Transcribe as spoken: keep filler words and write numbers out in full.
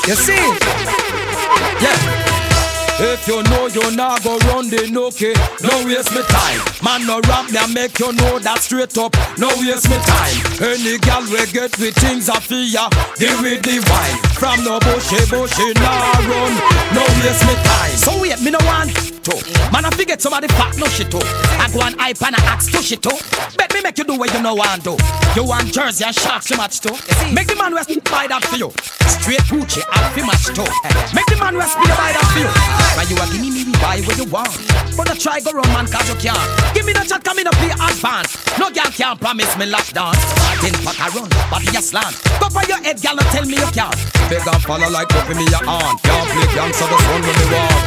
You see? Yeah. If you know you not go run the nookie, no waste me time. Man no rap me and make you know that straight up, no waste me time. Any gal we get with things I fear, give with the wine. From no bushy bushy nah run, no waste me time. So wait, me no want to. Man I forget somebody fat no shit too. I go and hype and I ask to shit too. Bet me make you do what you know want to. You want jersey and sharks you match too. Make the man rest buy that for you. Straight Gucci and fi match too. Make the man rest buy that for you. But you are giving me the buy what you want. But I try go run man cause you can't. Give me the chat come in up play advance. No girl can't promise me last dance. Then pack a run, but you slant. Go for your head girl and tell me you can't. Beg and follow like up in me your aunt. Can't play gang so the sun when me walk.